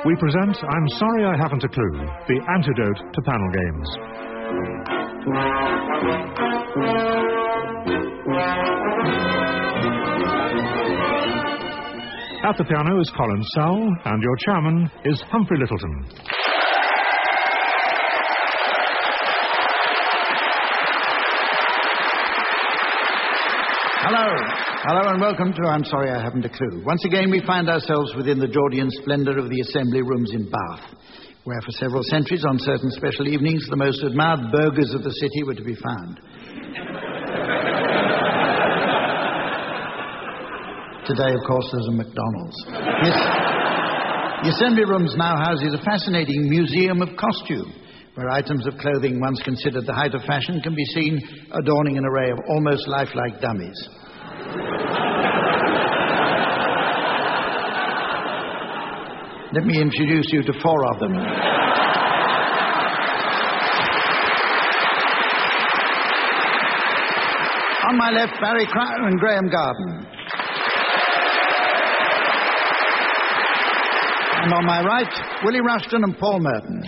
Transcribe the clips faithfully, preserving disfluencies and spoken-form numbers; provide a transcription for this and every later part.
we present I'm Sorry I Haven't a Clue, the antidote to panel games. At the piano is Colin Sowell, and your chairman is Humphrey Littleton. Hello. Hello and welcome to I'm Sorry I Haven't a Clue. Once again we find ourselves within the Georgian splendour of the assembly rooms in Bath, where for several centuries on certain special evenings the most admired burghers of the city were to be found. Today, of course, there's a McDonald's. Yes. The assembly rooms now houses a fascinating museum of costume, where items of clothing once considered the height of fashion can be seen adorning an array of almost lifelike dummies. Let me introduce you to four of them. On my left, Barry Cryer and Graham Garden. And on my right, Willie Rushton and Paul Merton.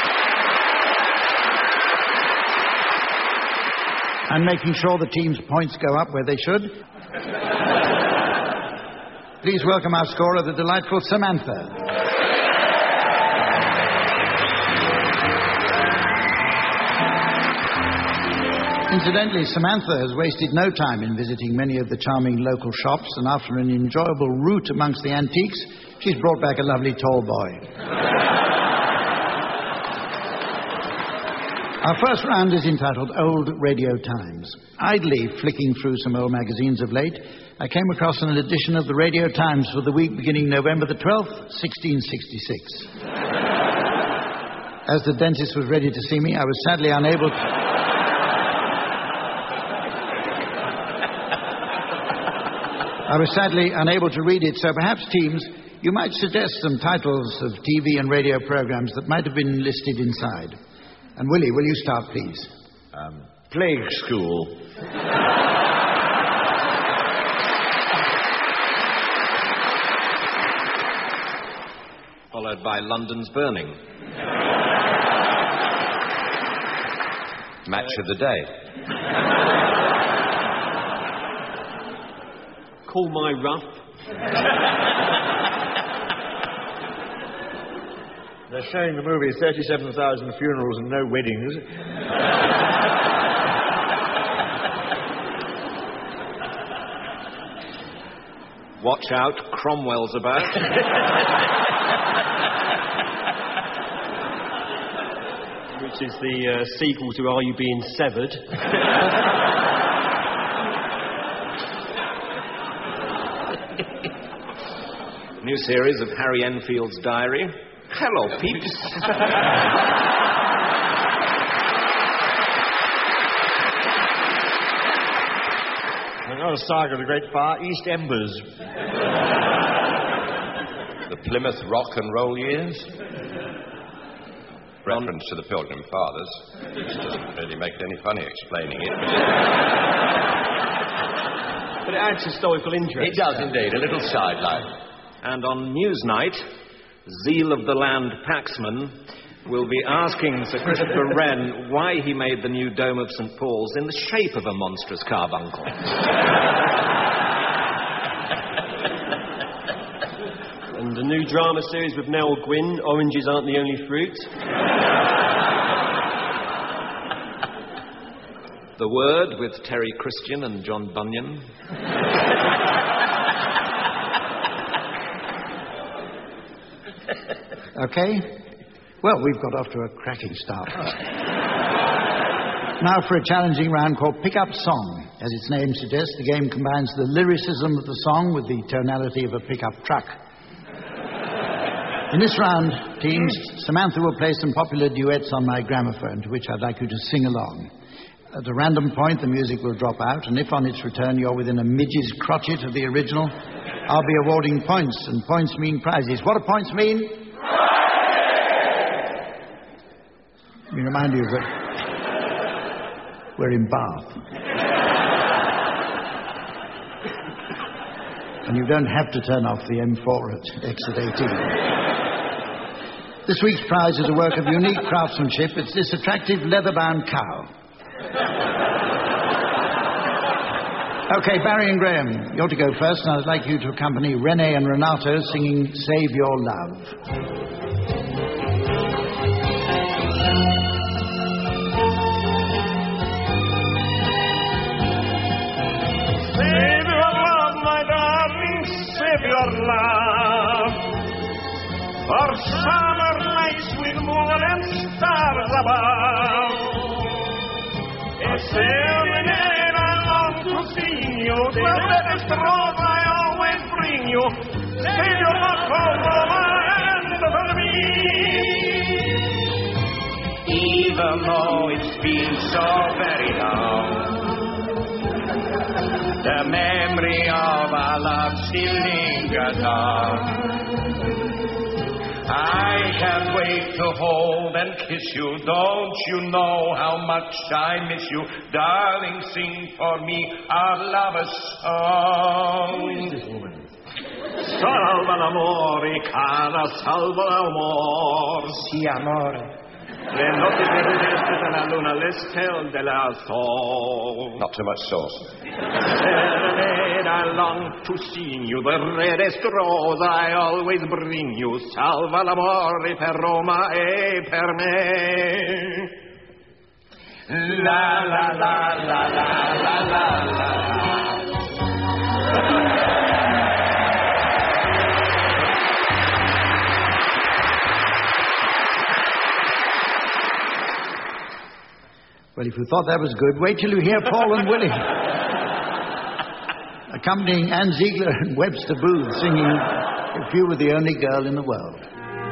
And making sure the team's points go up where they should. Please welcome our scorer, the delightful Samantha. Incidentally, Samantha has wasted no time in visiting many of the charming local shops, and after an enjoyable route amongst the antiques, she's brought back a lovely tall boy. Our first round is entitled Old Radio Times. Idly flicking through some old magazines of late, I came across an edition of the Radio Times for the week beginning November the twelfth, sixteen sixty-six. As the dentist was ready to see me, I was sadly unable to... I was sadly unable to read it, so perhaps, teams, you might suggest some titles of T V and radio programs that might have been listed inside. And Willie, will you start, please? Um, Plague School. Followed by London's Burning. Match of the Day. Call My Rough. They're showing the movie thirty-seven thousand Funerals and No Weddings. Watch out, Cromwell's about. Which is the uh, sequel to Are You Being Severed? New series of Harry Enfield's Diary. Hello, peeps. Another saga of the Great Fire, East Embers. The Plymouth Rock and Roll Years. Reference to the Pilgrim Fathers, which doesn't really make it any funny explaining it. But it adds historical interest. It does indeed, a little sideline. And on Newsnight, Zeal of the Land Paxman will be asking Sir Christopher Wren why he made the new dome of Saint Paul's in the shape of a monstrous carbuncle. And a new drama series with Nell Gwynn, Oranges Aren't the Only Fruit. The Word with Terry Christian and John Bunyan. Okay. Well, we've got off to a cracking start. Now for a challenging round called Pick Up Song. As its name suggests, the game combines the lyricism of the song with the tonality of a pickup truck. In this round, teams, Samantha will play some popular duets on my gramophone, to which I'd like you to sing along. At a random point, the music will drop out, and if on its return you're within a midge's crotchet of the original, I'll be awarding points, and points mean prizes. What do points mean? Let me remind you that we're in Bath. And you don't have to turn off the M four at exit eighteen. This week's prize is a work of unique craftsmanship. It's this attractive leather-bound cow. OK, Barry and Graham, you're to go first, and I'd like you to accompany Renee and Renato singing Save Your Love. Save your love, my darling, save your love. For summer nights with moon and stars above. A serenade I long to sing you, the latest rose I always bring you. Save your love for Roma and for me. Even though it's been so very long, the memory of our love still lingers on. I can't wait to hold and kiss you. Don't you know how much I miss you? Darling, sing for me our lover's song. Who is this woman? Salva l'amore, cara, salva l'amore. Sì, amore. Le notti celeste della luna, le stelle della sol. Not too much sauce. Serenade, I long to sing you, the reddest rose I always bring you. Salva l'amore per Roma e per me. La la la la la la la la. Well, if you thought that was good, wait till you hear Paul and Willie. Accompanying Anne Ziegler and Webster Booth singing If You Were the Only Girl in the World.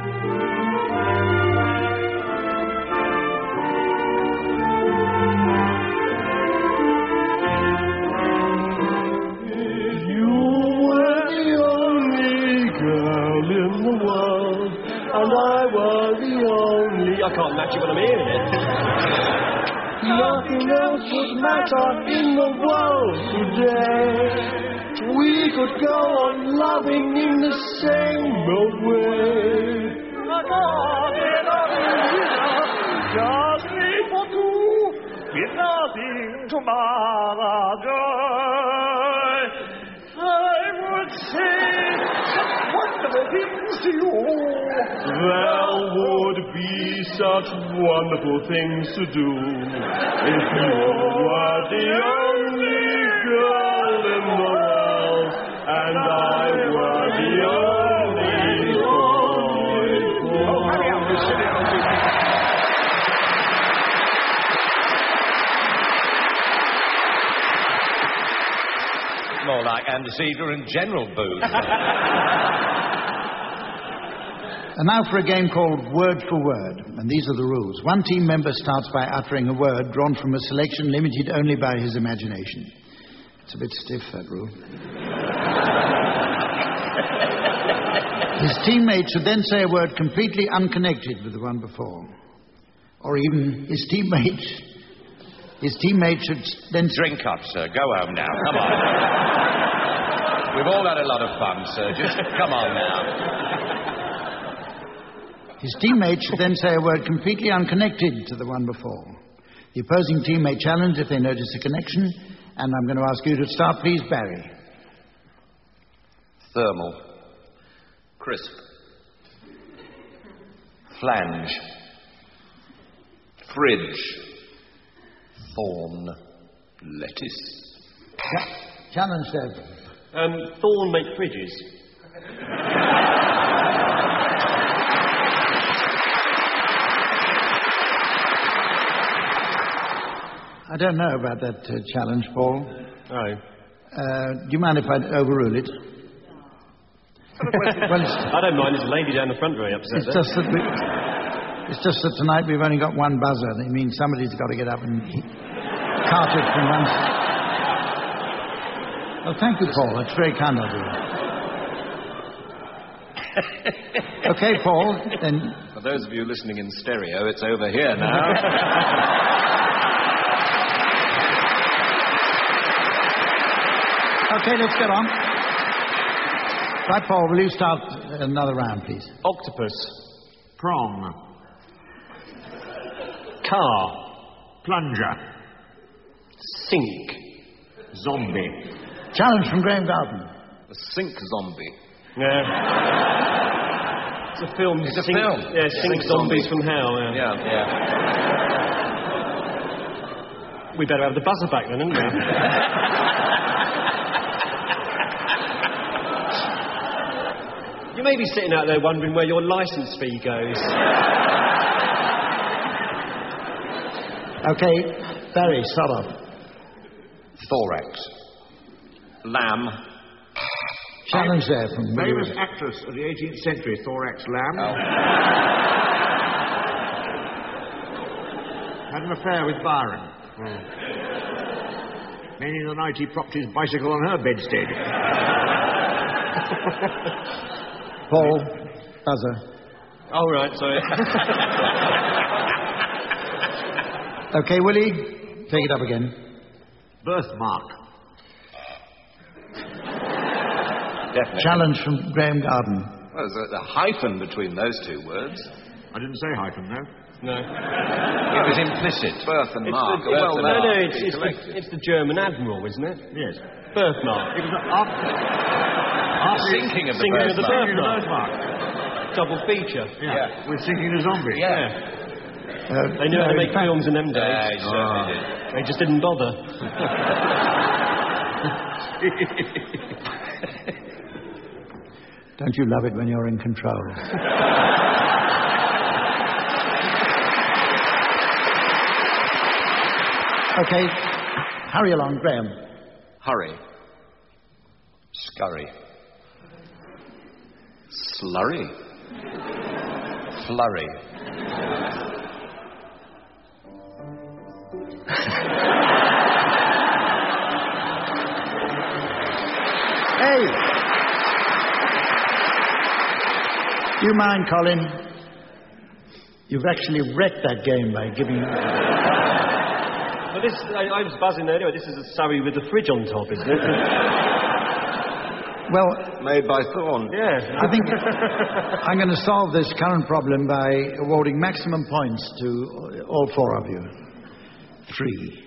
If you were the only girl in the world, and I was the only... I can't match it when I'm hearing it. Nothing else would matter in the world today. We could go on loving in the same old way. Just me for two, with nothing to mar our joy. I would say such wonderful things to you. There would be such wonderful things to do if you were the only girl in the world and I were the only boy. Oh, hurry up, you silly old people. More like Anne Ziegler and General Booth. And now for a game called Word for Word. And these are the rules. One team member starts by uttering a word drawn from a selection limited only by his imagination. It's a bit stiff, that rule. His teammate should then say a word completely unconnected with the one before. Or even his teammate... His teammate should then... Drink up, sir. Go home now. Come on. We've all had a lot of fun, sir. Just come on now. His teammate should then say a word completely unconnected to the one before. The opposing team may challenge if they notice a connection, and I'm going to ask you to start, please, Barry. Thermal. Crisp. Flange. Fridge. Thorn. Lettuce. Ch- challenge, Dave. Um, Thorn make fridges. I don't know about that uh, challenge, Paul. Oh. Uh, do you mind if I overrule it? Well, it's, I don't mind. There's a lady down the front very upset. it's just that we, it's just that tonight we've only got one buzzer. It means somebody's got to get up and cart it from one. Well, thank you, Paul. That's very kind of you. Okay, Paul. Then. For those of you listening in stereo, it's over here now. Okay, let's get on. Right, Paul, will you start another round, please? Octopus. Prong. Car. Plunger. Sink. Zombie. Challenge from Graham Garden. A sink zombie. Yeah. It's a film. It's a sink, film. Yeah, Sink, Sink Zombies Zombies. from Hell. Yeah. Yeah, yeah. We better have the buzzer back then, hadn't we? You may be sitting out there wondering where your licence fee goes. Okay, Barry, start off. Thorax. Lamb. Challenge there from Famous actress of the eighteenth century, Thorax Lamb. Oh. Had an affair with Byron. Many the night he propped his bicycle on her bedstead. Paul, buzzer. Oh, right, sorry. Okay, Willie, take it up again. Birthmark. Definitely. Challenge from Graham Garden. Well, there's a, a hyphen between those two words. I didn't say hyphen, no. No. It was implicit. Birth and It's mark. the, well, Birth and no, mark. no, it's, it's, the, it's the German admiral, isn't it? Yes. Birthmark. It was after, after Sinking of the Sinking of the birthmark. Sinking of the birthmark. Double feature. Yeah. Yeah. With sinking a zombie. Yeah. Uh, They knew how to no, make in fact- films in them days. Yeah, he certainly did. They just didn't bother. Don't you love it when you're in control? Okay, hurry along, Graham. Hurry. Scurry. Slurry. Flurry. Hey! Do you mind, Colin? You've actually wrecked that game by giving... But this, I, I was buzzing earlier. This is a Surrey with the fridge on top, isn't it? Well, Made by Thorn. Yeah. I think I'm going to solve this current problem by awarding maximum points to all four of you. Three.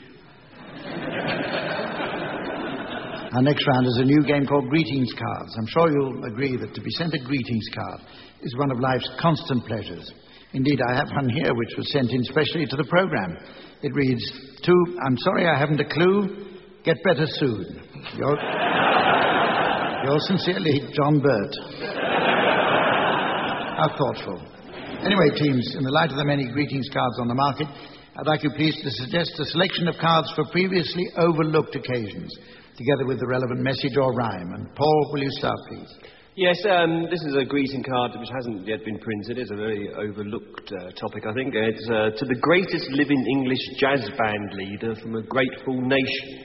Our next round is a new game called Greetings Cards. I'm sure you'll agree that to be sent a greetings card is one of life's constant pleasures. Indeed, I have one here which was sent in specially to the program. It reads, to, I'm sorry I haven't a clue, get better soon. Your, yours sincerely, John Burt. How thoughtful. Anyway, teams, in the light of the many greetings cards on the market, I'd like you please to suggest a selection of cards for previously overlooked occasions, together with the relevant message or rhyme. And Paul, will you start, please? Yes, um, this is a greeting card which hasn't yet been printed. It's a very overlooked uh, topic, I think. It's uh, to the greatest living English jazz band leader from a grateful nation.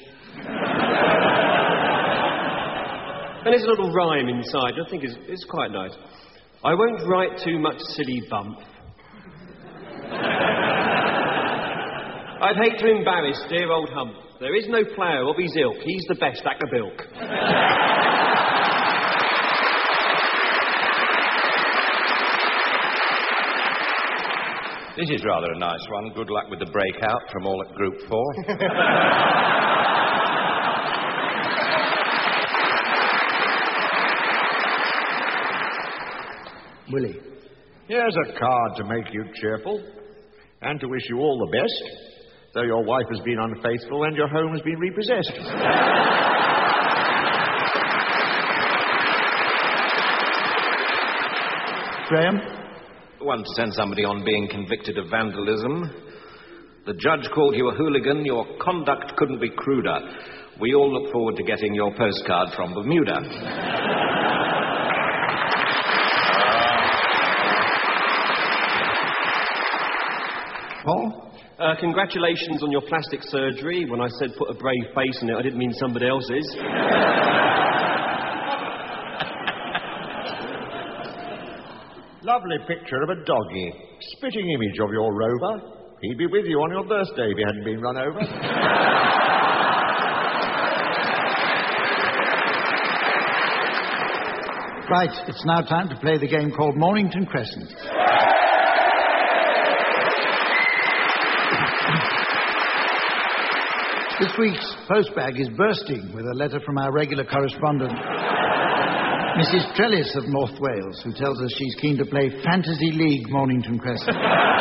And there's a little rhyme inside, I think is it's quite nice. I won't write too much silly bump. I'd hate to embarrass dear old Hump. There is no player of his ilk. He's the best at the bilk. This is rather a nice one. Good luck with the breakout from all at Group Four. Willie. Here's a card to make you cheerful and to wish you all the best, though your wife has been unfaithful and your home has been repossessed. Graham? One to send somebody on being convicted of vandalism. The judge called you a hooligan. Your conduct couldn't be cruder. We all look forward to getting your postcard from Bermuda. Paul? Uh, congratulations on your plastic surgery. When I said put a brave face in it, I didn't mean somebody else's. Lovely picture of a doggy. Spitting image of your rover. He'd be with you on your birthday if he hadn't been run over. Right, it's now time to play the game called Mornington Crescent. This week's postbag is bursting with a letter from our regular correspondent, Missus Trellis of North Wales, who tells us she's keen to play Fantasy League Mornington Crescent.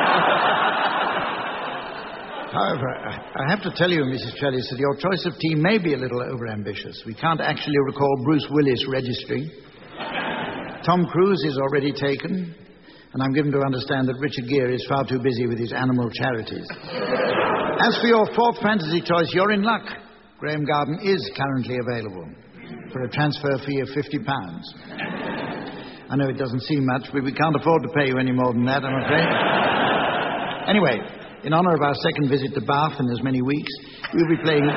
However, I have to tell you, Missus Trellis, that your choice of team may be a little overambitious. We can't actually recall Bruce Willis registering. Tom Cruise is already taken, and I'm given to understand that Richard Gere is far too busy with his animal charities. As for your fourth fantasy choice, you're in luck. Graham Garden is currently available for a transfer fee of fifty pounds. I know it doesn't seem much, but we can't afford to pay you any more than that, I'm afraid. Anyway, in honour of our second visit to Bath in as many weeks, we'll be playing...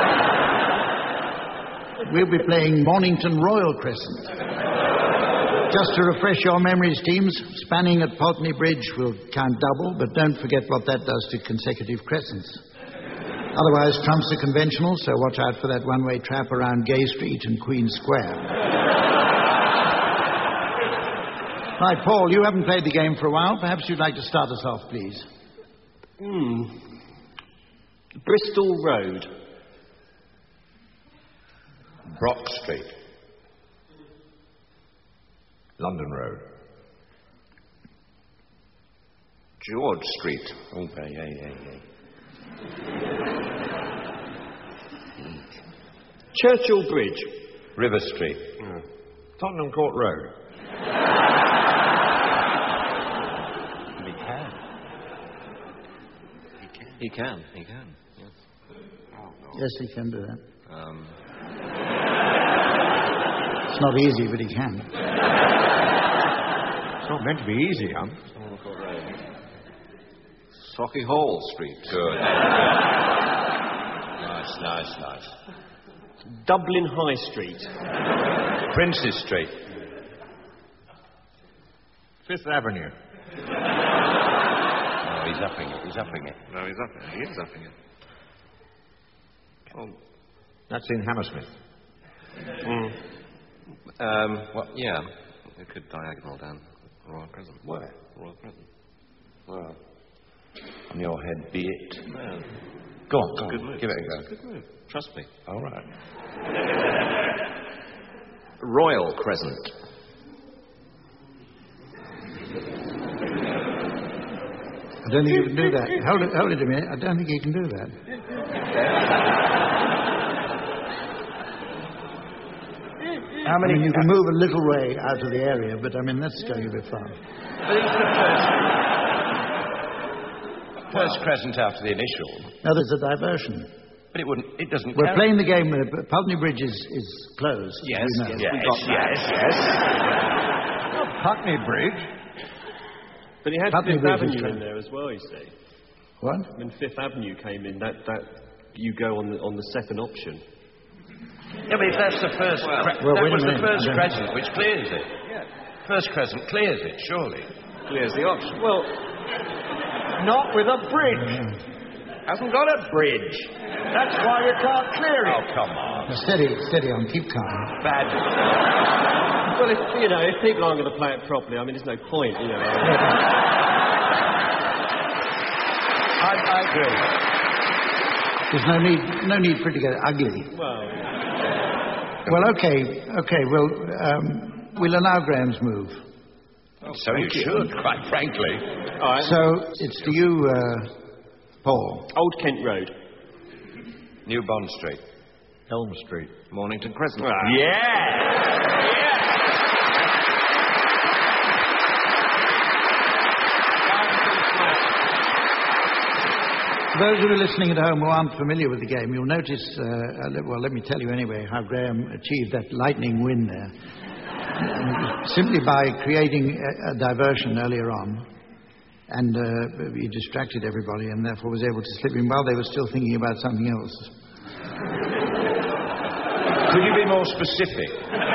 we'll be playing Mornington Royal Crescent. Just to refresh your memories, teams, spanning at Pulteney Bridge will count double, but don't forget what that does to consecutive crescents. Otherwise, trumps are conventional, so watch out for that one-way trap around Gay Street and Queen Square. Right, Paul, you haven't played the game for a while. Perhaps you'd like to start us off, please. Hmm. Bristol Road. Brock Street. London Road. George Street. Oh, yeah, yeah, yeah, yeah. Churchill Bridge. River Street. Oh. Tottenham Court Road. He can. He can, he can, yes. Yes, he can do that. Um, It's not easy, but he can. It's not meant to be easy, Hum. Socky Hall Street. Good. Nice, nice, nice. Dublin High Street. Princes Street. Fifth Avenue. Oh, he's upping it, he's upping it. No, he's upping it. He is upping it. Oh, that's in Hammersmith. Mm. Um, well, yeah. We could diagonal down Royal Crescent. Where? Royal Crescent. Well, on your head be it. Yeah. Go on, go Good on. move. Give it a go. Good move. Trust me. All right. Royal Crescent. I don't think you can do that. Hold it, hold it a minute. I don't think you can do that. How I many? mean, you can move a little way out of the area, but I mean, that's going a bit far. First crescent after the initial. Now, there's a diversion. But it wouldn't, it doesn't We're count. playing the game. Uh, Pulteney Bridge is, is closed. Yes, you know. yes, Yes, we got that. yes, yes. Not Putney Bridge. But he had Putney Fifth Bridge is Avenue true. in there as well, you see. What? When Fifth Avenue came in, that, that you go on the, on the second option. Yeah, but if that's the first... Well, cre- well, that wait a was the minute. first I don't- crescent which clears it. Yeah. First crescent clears it, surely. Clears the option. Well, not with a bridge. Hasn't got a bridge. That's why you can't clear it. Oh, come on. Now, steady, steady on. Keep calm. Bad. Well, if, you know, if people aren't going to play it properly, I mean, there's no point, you know. I, I agree. There's no need, no need for it to get ugly. Well, Well, okay, okay. Well, um, we'll allow Graham's move. Oh, so you should, quite frankly. all right. So it's to you, uh, Paul. Old Kent Road. New Bond Street. Elm Street. Mornington Crescent. For those who are listening at home who aren't familiar with the game, you'll notice, uh, uh, le- well, let me tell you anyway, how Graham achieved that lightning win there. Simply by creating a, a diversion earlier on. And uh, he distracted everybody and therefore was able to slip in while they were still thinking about something else. Could you be more specific?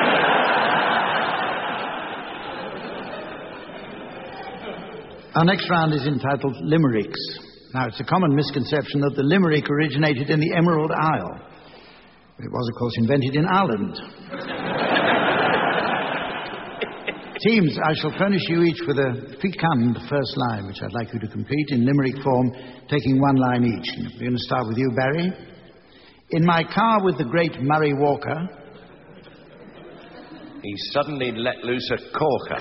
Our next round is entitled Limericks. Now, it's a common misconception that the limerick originated in the Emerald Isle. It was, of course, invented in Ireland. Teams, I shall furnish you each with a fecund first line, which I'd like you to complete in limerick form, taking one line each. We're going to start with you, Barry. In my car with the great Murray Walker, he suddenly let loose a corker.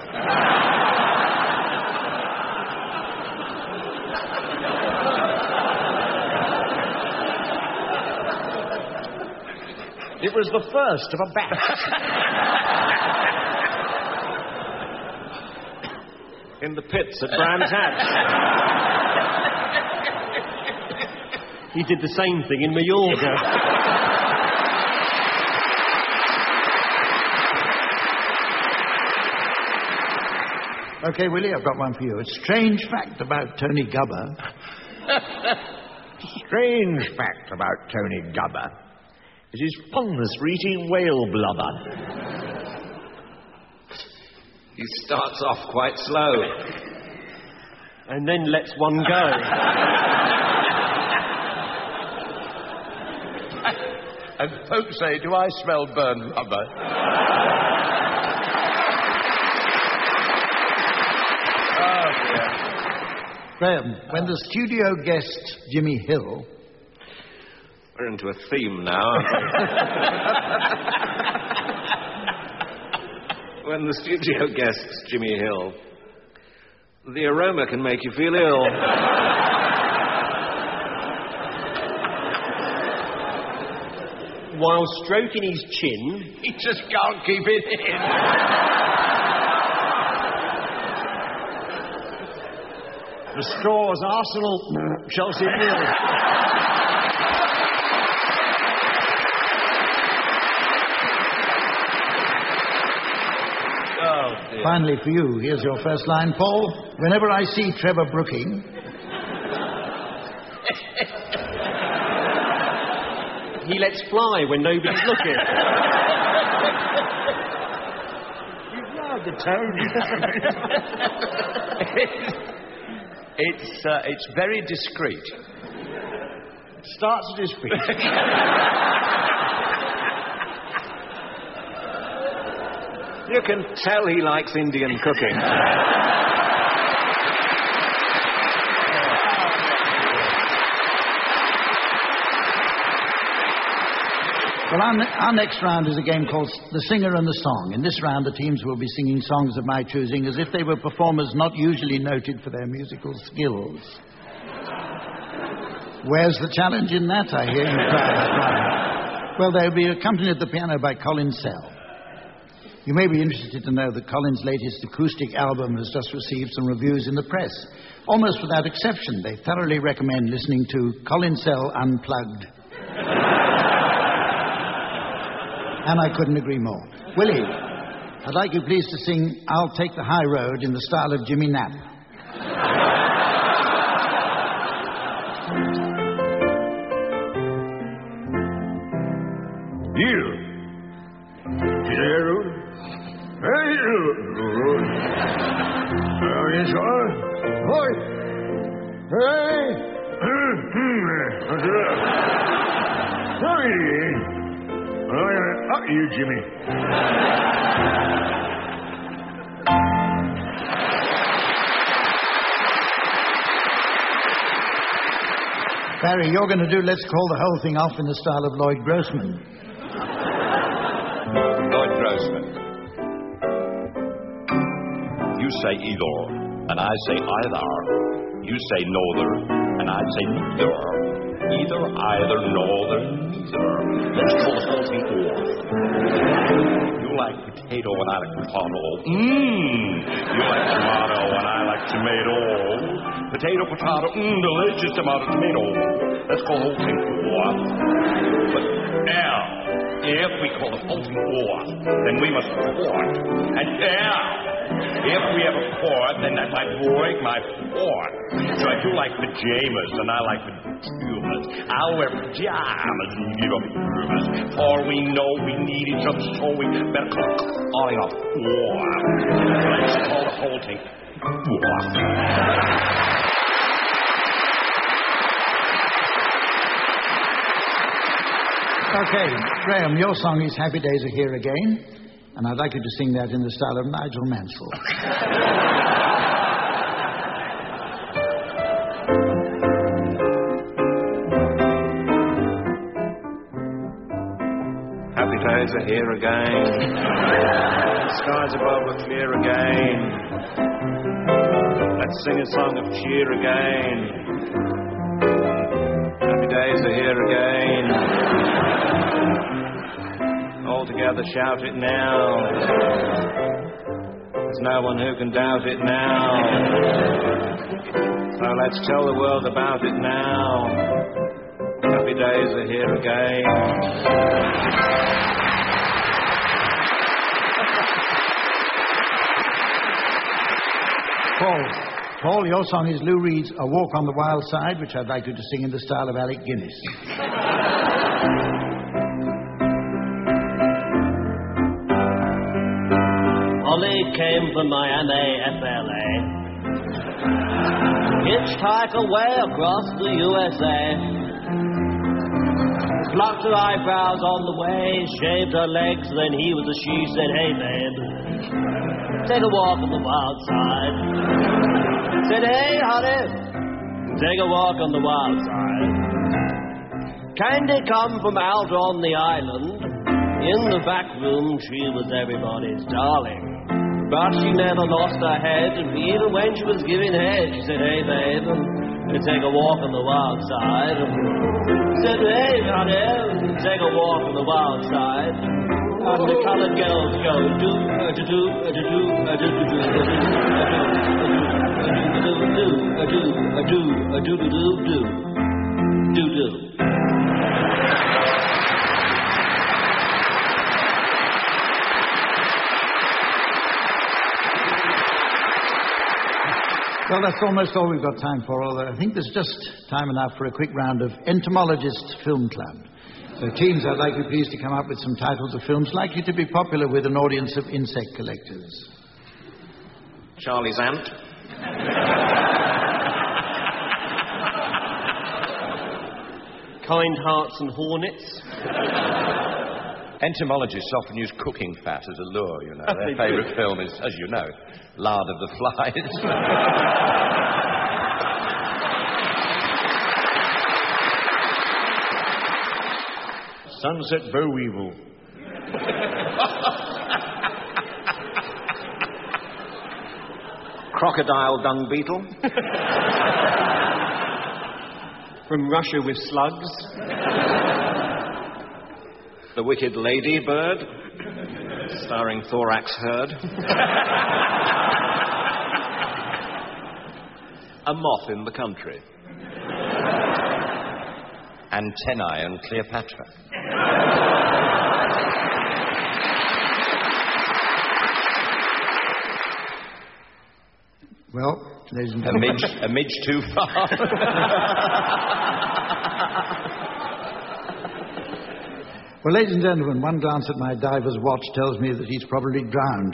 It was the first of a batch. In the pits at Brands Hatch. He did the same thing in Mallorca. Okay, Willie, I've got one for you. A strange fact about Tony Gubber. Strange fact about Tony Gubber is his fondness for eating whale blubber. He starts off quite slow. And then lets one go. And folks say, do I smell burned rubber? Oh, dear. Graham, when the studio guest Jimmy Hill... We're into a theme now, aren't we? When the studio guests Jimmy Hill, the aroma can make you feel ill. While stroking his chin, He just can't keep it in. The scores: Arsenal, Chelsea nil. Oh, dear. Finally for you, here's your first line, Paul. Whenever I see Trevor Brooking... he lets fly when nobody's looking. You've lowered the tone. It's, uh, it's very discreet. Starts at his feet. You can tell he likes Indian cooking. Well, our, ne- our next round is a game called The Singer and the Song. In this round, the teams will be singing songs of my choosing as if they were performers not usually noted for their musical skills. Where's the challenge in that, I hear you cry. Well, they'll be accompanied at the piano by Colin Sell. You may be interested to know that Colin's latest acoustic album has just received some reviews in the press. Almost without exception, they thoroughly recommend listening to Colin Sell Unplugged. And I couldn't agree more. Willie, I'd like you please to sing I'll Take the High Road in the style of Jimmy Knapp. You. Hey, road. Hey, road. Oh, yes, sir. Hoy. Hey. Sorry. Up you, Jimmy. Barry, you're going to do Let's Call the Whole Thing Off in the style of Lloyd Grossman. Lloyd Grossman. You say either, and I say either. You say neither, and I say neither. Either, either, neither, neither. Let's call the whole thing off. You like potato and I like potato. Mmm. You like tomato and I like tomato. Potato, potato, mmm, delicious tomato, tomato. Let's call the whole thing off. But now, if we call the whole thing off, then we must port. And now, if we have a port, then that might break my port. So I do like pajamas and I like pajamas. I'll wear pajamas and you give up pajamas. For we know we need each other, so we better call calling off off. Let's call the whole thing off. Okay, Graham, your song is Happy Days Are Here Again, and I'd like you to sing that in the style of Nigel Mansell. Happy days are here again. The skies above are clear again. Let's sing a song of cheer again. Happy days are here again. All together shout it now. There's no one who can doubt it now. So let's tell the world about it now. Happy days are here again. Paul, Paul, your song is Lou Reed's A Walk on the Wild Side, which I'd like you to sing in the style of Alec Guinness. Ollie came from Miami, F L A. Hitchhiked away across the U S A. Plucked her eyebrows on the way, shaved her legs, then he was a she, said, hey, babe, take a walk on the wild side. Said, hey, honey, take a walk on the wild side. Candy come from out on the island. In the back room, she was everybody's darling. But she never lost her head, and even when she was giving head, she said, hey, babe, take a walk on the wild side. Said, hey, honey, take a walk on the wild side. And the colored girls go, do, do, do, do, do, do, do, do, do, do, do, do, do. Well, that's almost all we've got time for, although I think there's just time enough for a quick round of Entomologists Film Club. So, teams, I'd like you please to come up with some titles of films likely to be popular with an audience of insect collectors. Charlie's Ant. Kind Hearts and Hornets. Entomologists often use cooking fat as a lure, you know. Their favourite film is, as you know, Lard of the Flies. Sunset Boll Weevil. Crocodile Dung Beetle. From Russia with Slugs. The Wicked Lady Bird, starring Thorax Hurd. A Moth in the Country. Antennae and Cleopatra. Well, ladies and A gentlemen... midge, a midge too far. Well, ladies and gentlemen, one glance at my diver's watch tells me that he's probably drowned.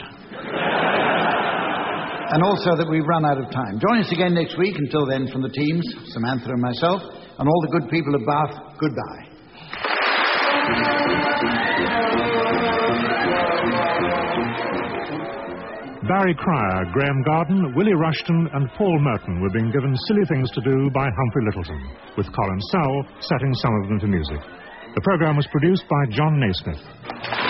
And also that we've run out of time. Join us again next week. Until then, from the teams, Samantha and myself, and all the good people of Bath, goodbye. Barry Cryer, Graham Garden, Willie Rushton and Paul Merton were being given Silly Things to Do by Humphrey Littleton, with Colin Sowell setting some of them to music. The programme was produced by John Naismith.